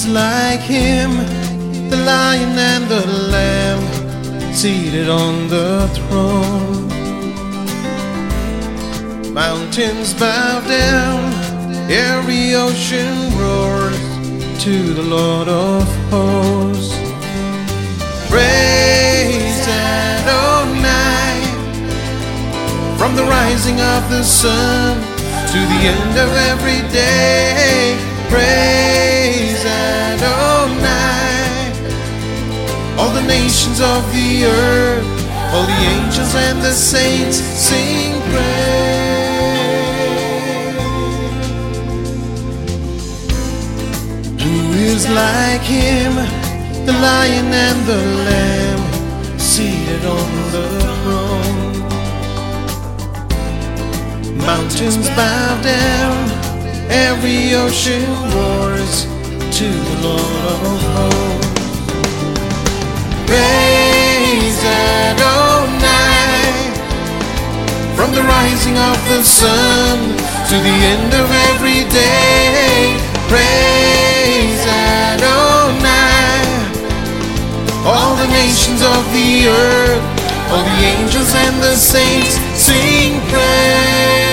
is like him, the Lion and the Lamb, seated on the throne? Mountains bow down, every ocean roars to the Lord of hosts. Praise Adonai, from the rising of the sun to the end of every day. Praise Adonai, all the nations of the earth, all the angels and the saints sing praise. Who is like him, the Lion and the Lamb, seated on the throne? Mountains bow down, every ocean roars to the Lord of hosts. Praise Adonai, from the rising of the sun to the end of every day. Praise Adonai, all the nations of the earth, all the angels and the saints sing praise.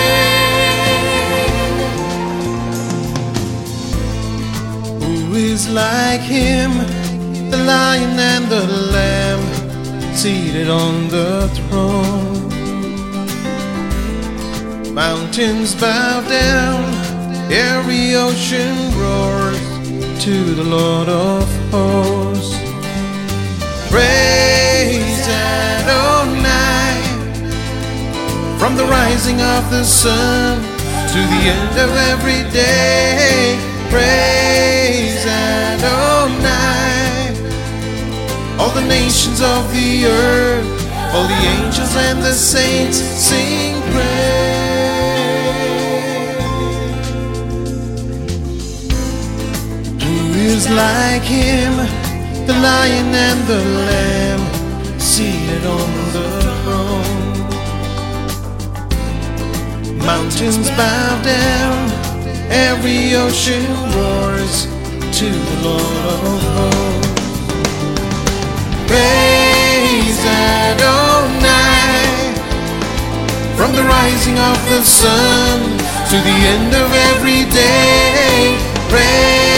Who is like him, the Lion and the Lamb, seated on the throne? Mountains bow down, every ocean roars to the Lord of hosts. Praise Adonai, from the rising of the sun to the end of every day. Praise Adonai, all the nations of the earth, all the angels and the saints sing praise. Who is like him, the Lion and the Lamb, seated on the throne? Mountains bow down, every ocean roars to the Lord of hosts. Praise Adonai, from the rising of the sun to the end of every day. Praise